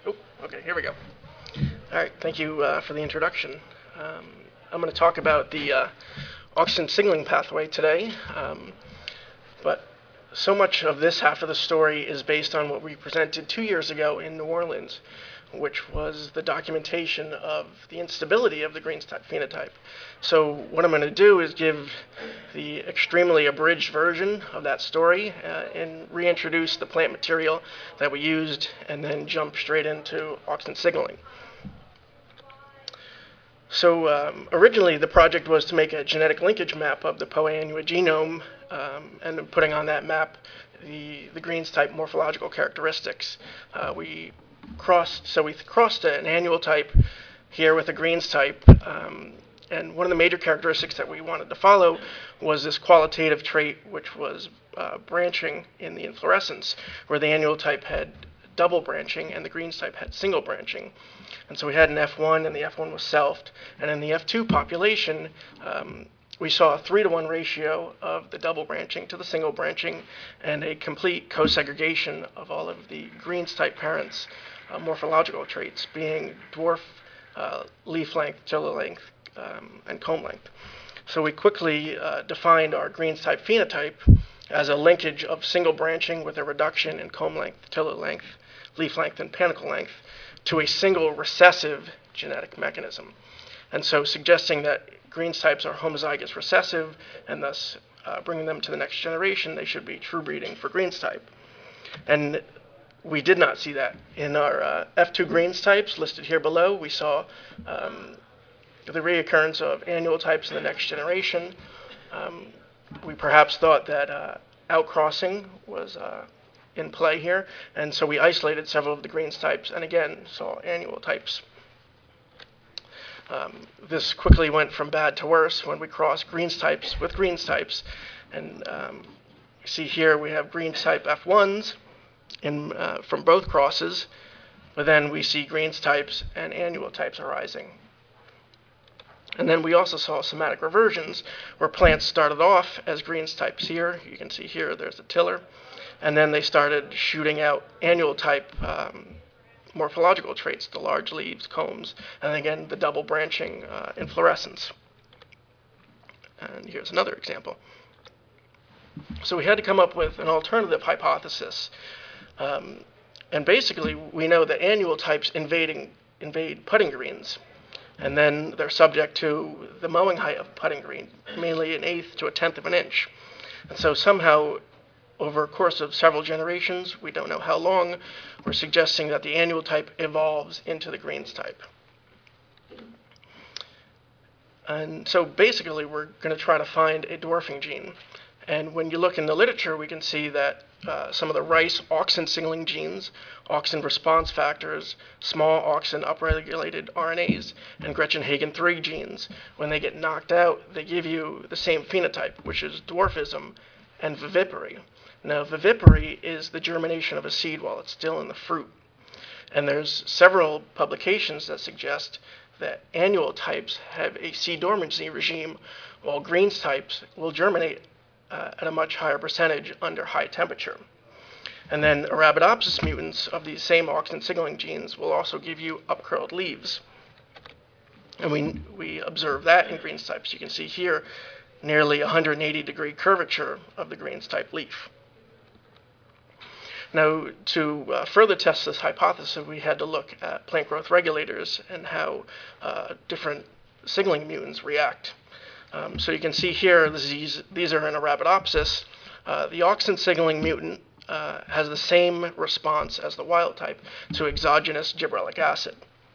Oh, okay, here we go. All right, thank you for the introduction. I'm going to talk about the auxin signaling pathway today, but so much of this half of the story is based on what we presented 2 years ago in New Orleans, which was the documentation of the instability of the Green's-type phenotype. So what I'm going to do is give the extremely abridged version of that story and reintroduce the plant material that we used and then jump straight into auxin signaling. So originally the project was to make a genetic linkage map of the Poa annua genome and then putting on that map the Green's-type morphological characteristics. We crossed an annual type here with a Green's type, and one of the major characteristics that we wanted to follow was this qualitative trait, which was branching in the inflorescence, where the annual type had double branching and the Green's type had single branching. And so we had an F1, and the F1 was selfed. And in the F2 population, we saw a 3-to-1 ratio of the double branching to the single branching, and a complete co-segregation of all of the Green's type parents' morphological traits, being dwarf, leaf length, tiller length, and comb length. So we quickly defined our Green's type phenotype as a linkage of single branching with a reduction in comb length, tiller length, leaf length, and panicle length to a single recessive genetic mechanism. And so suggesting that Green's types are homozygous recessive, and thus bringing them to the next generation, they should be true breeding for Green's type. And we did not see that. In our F2 Green's types listed here below, we saw the reoccurrence of annual types in the next generation. We perhaps thought that outcrossing was in play here, and so we isolated several of the Green's types and again saw annual types. This quickly went from bad to worse when we crossed Green's types with Green's types, and you see here we have Green's type F1s from both crosses, but then we see Green's types and annual types arising. And then we also saw somatic reversions where plants started off as Green's types here. You can see here there's a tiller. And then they started shooting out annual type morphological traits, the large leaves, combs, and again the double branching inflorescence. And here's another example. So we had to come up with an alternative hypothesis. And basically we know that annual types invade putting greens. And then they're subject to the mowing height of putting green, mainly 1/8 to 1/10 of an inch. And so somehow, over a course of several generations, we don't know how long, we're suggesting that the annual type evolves into the Green's type. And so basically, we're going to try to find a dwarfing gene. And when you look in the literature, we can see that some of the rice auxin signaling genes, auxin response factors, small auxin upregulated RNAs, and Gretchen-Hagen 3 genes, when they get knocked out, they give you the same phenotype, which is dwarfism and vivipary. Now, vivipary is the germination of a seed while it's still in the fruit. And there's several publications that suggest that annual types have a seed dormancy regime, while Green's types will germinate at a much higher percentage under high temperature. And then Arabidopsis mutants of these same auxin signaling genes will also give you upcurled leaves. And we observe that in Green's types. You can see here nearly 180-degree curvature of the Green's type leaf. Now, to further test this hypothesis, we had to look at plant growth regulators and how different signaling mutants react. So you can see here, these are in Arabidopsis. The auxin signaling mutant has the same response as the wild type to exogenous gibberellic acid.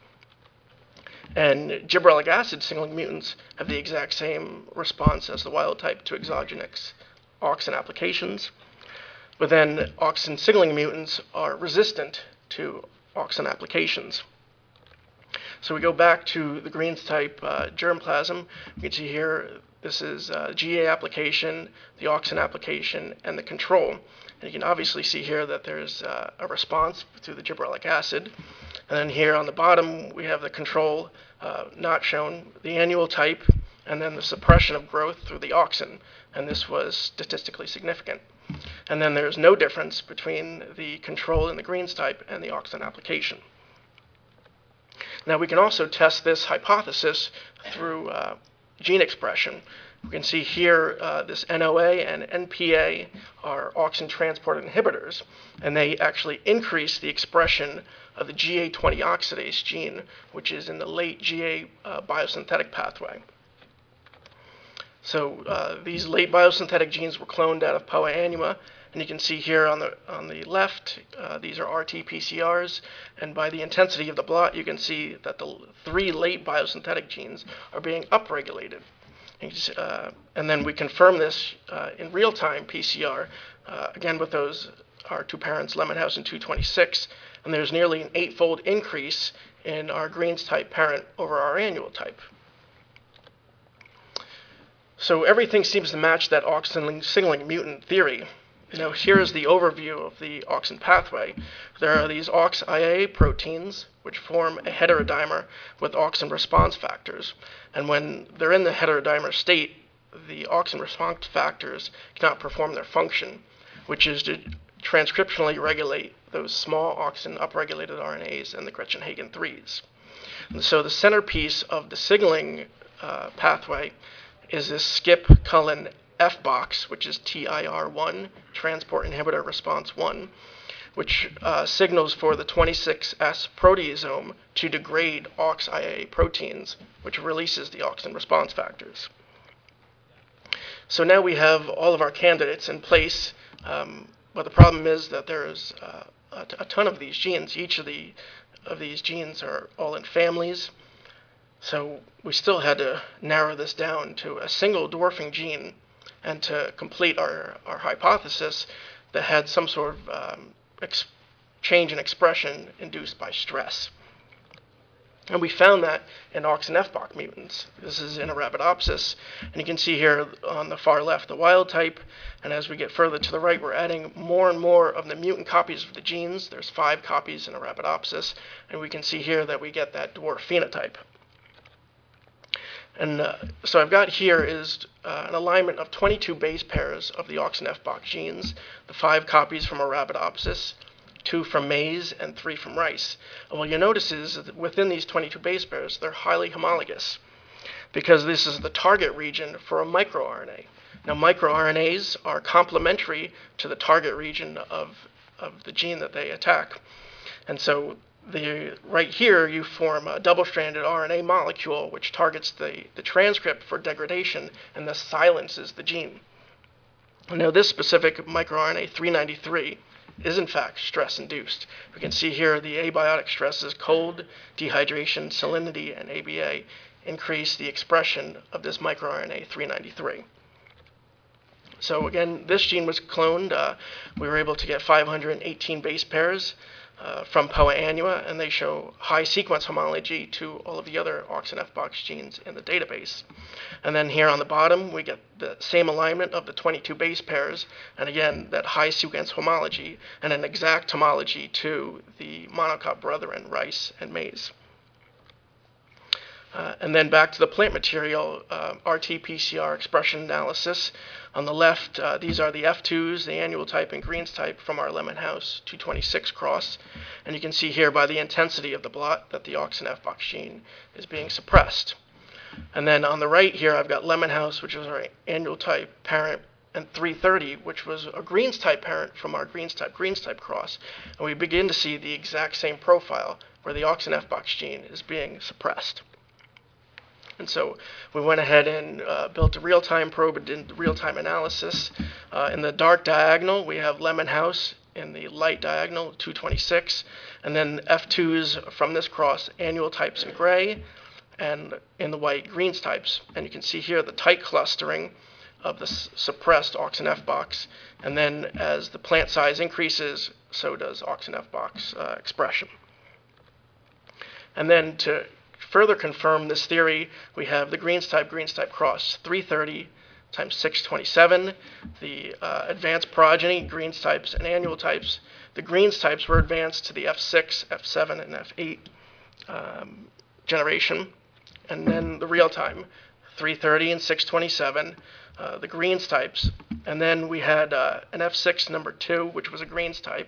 And gibberellic acid signaling mutants have the exact same response as the wild type to exogenous auxin applications. But then auxin signaling mutants are resistant to auxin applications. So we go back to the Green's type germplasm. You can see here, this is GA application, the auxin application, and the control. And you can obviously see here that there's a response through the gibberellic acid. And then here on the bottom, we have the control not shown, the annual type, and then the suppression of growth through the auxin. And this was statistically significant. And then there's no difference between the control in the Green's type and the auxin application. Now we can also test this hypothesis through gene expression. We can see here this NOA and NPA are auxin transport inhibitors, and they actually increase the expression of the GA20 oxidase gene, which is in the late GA biosynthetic pathway. So these late biosynthetic genes were cloned out of Poa annua, and you can see here on the left, these are RT-PCRs, and by the intensity of the blot, you can see that the 3 late biosynthetic genes are being upregulated. And then we confirm this in real-time PCR, again with our 2 parents, Lemonhouse and 226, and there's nearly an 8-fold increase in our Green's type parent over our annual type. So everything seems to match that auxin signaling mutant theory. Now here is the overview of the auxin pathway. There are these AuxIAA proteins, which form a heterodimer with auxin response factors. And when they're in the heterodimer state, the auxin response factors cannot perform their function, which is to transcriptionally regulate those small auxin upregulated RNAs and the Gretchen-Hagen 3s. And so the centerpiece of the signaling pathway is this skip::F box, which is TIR1, transport inhibitor response 1, which signals for the 26S proteasome to degrade AuxIAA proteins, which releases the auxin response factors. So now we have all of our candidates in place, but the problem is that there's a ton of these genes. Each of these genes are all in families. So we still had to narrow this down to a single dwarfing gene and to complete our hypothesis that had some sort of change in expression induced by stress. And we found that in auxin FBOC mutants. This is in Arabidopsis, and you can see here on the far left the wild type, and as we get further to the right, we're adding more and more of the mutant copies of the genes. There's 5 copies in Arabidopsis, and we can see here that we get that dwarf phenotype. And so I've got here is an alignment of 22 base pairs of the auxin FBOC genes, the 5 copies from Arabidopsis, 2 from maize, and 3 from rice. And what you'll notice is that within these 22 base pairs, they're highly homologous because this is the target region for a microRNA. Now, microRNAs are complementary to the target region of the gene that they attack. And so right here, you form a double-stranded RNA molecule which targets the transcript for degradation and thus silences the gene. Now, this specific microRNA 393 is in fact stress-induced. We can see here the abiotic stresses, cold, dehydration, salinity, and ABA increase the expression of this microRNA 393. So again, this gene was cloned. We were able to get 518 base pairs from Poa annua, and they show high sequence homology to all of the other auxin FBOC genes in the database. And then here on the bottom, we get the same alignment of the 22 base pairs, and again, that high sequence homology and an exact homology to the monocot brethren, rice and maize. And then back to the plant material, RT-PCR expression analysis. On the left, these are the F2s, the annual type and Green's type from our Lemonhouse 226 cross. And you can see here by the intensity of the blot that the auxin FBOC gene is being suppressed. And then on the right here, I've got Lemonhouse, which is our annual type parent, and 330, which was a Green's type parent from our Green's type cross. And we begin to see the exact same profile where the auxin FBOC gene is being suppressed. And so we went ahead and built a real-time probe and did real-time analysis. In the dark diagonal, we have Lemonhouse. In the light diagonal, 226. And then F2s from this cross, annual types in gray, and in the white, Green's types. And you can see here the tight clustering of the suppressed auxin FBOC. And then as the plant size increases, so does auxin FBOC expression. And then to further confirm this theory, we have the Green's type cross 330 times 627, the advanced progeny, Green's types and annual types. The Green's types were advanced to the F6, F7, and F8 generation. And then the real time, 330 and 627, the Green's types. And then we had an F6 number 2, which was a Green's type,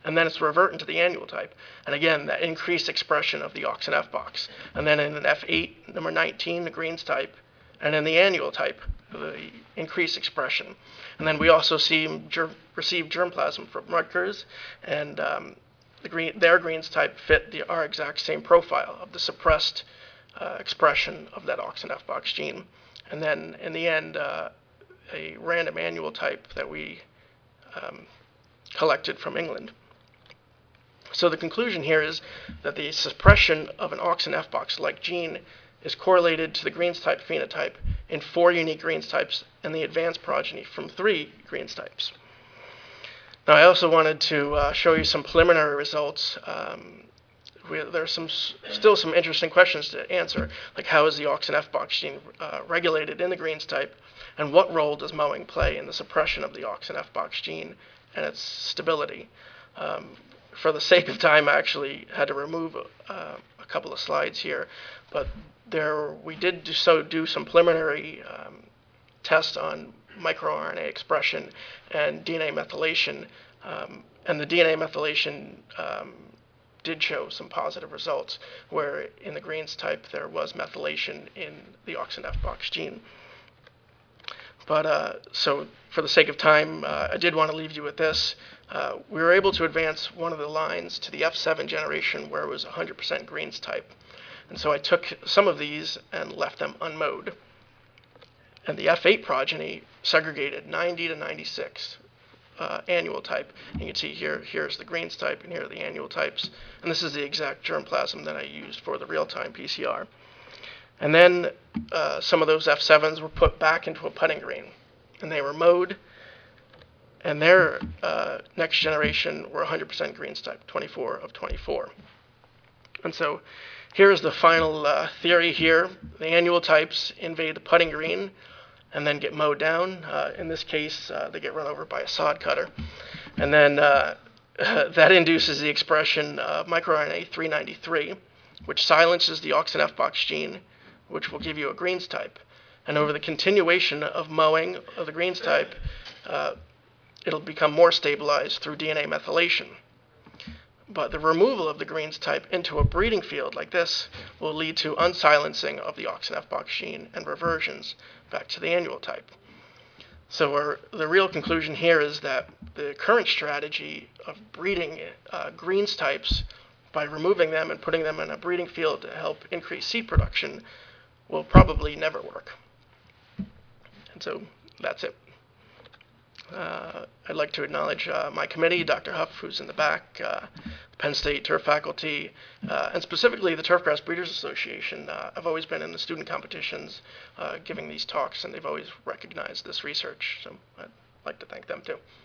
and then it's reverting to the annual type. And again, that increased expression of the auxin F box. And then in an F8, number 19, the greens type, and in the annual type, the increased expression. And then we also see receive germplasm from Rutgers, and their greens type fit our exact same profile of the suppressed expression of that auxin F box gene. And then in the end, a random annual type that we collected from England. So the conclusion here is that the suppression of an auxin F box-like gene is correlated to the greens type phenotype in 4 unique greens types and the advanced progeny from 3 greens types. Now, I also wanted to show you some preliminary results. There's still some interesting questions to answer, like how is the auxin F box gene regulated in the greens type, and what role does mowing play in the suppression of the auxin F box gene and its stability? For the sake of time, I actually had to remove a couple of slides here, but we did do some preliminary tests on microRNA expression and DNA methylation, and the DNA methylation did show some positive results, where in the greens type there was methylation in the auxin F box gene. But so for the sake of time, I did want to leave you with this. We were able to advance one of the lines to the F7 generation where it was 100% greens type. And so I took some of these and left them unmowed. And the F8 progeny segregated 90 to 96 annual type. And you can see here's the greens type, and here are the annual types. And this is the exact germplasm that I used for the real-time PCR. And then some of those F7s were put back into a putting green, and they were mowed. And their next generation were 100% greens type, 24 of 24. And so here's the final theory here. The annual types invade the putting green and then get mowed down. In this case, they get run over by a sod cutter. And then that induces the expression of microRNA 393, which silences the auxin F box gene, which will give you a greens type. And over the continuation of mowing of the greens type, it'll become more stabilized through DNA methylation. But the removal of the greens type into a breeding field like this will lead to unsilencing of the auxin F box gene and reversions back to the annual type. So the real conclusion here is that the current strategy of breeding greens types by removing them and putting them in a breeding field to help increase seed production will probably never work. And so that's it. I'd like to acknowledge my committee, Dr. Huff, who's in the back, the Penn State turf faculty, and specifically the Turfgrass Breeders Association. I've always been in the student competitions giving these talks, and they've always recognized this research, so I'd like to thank them too.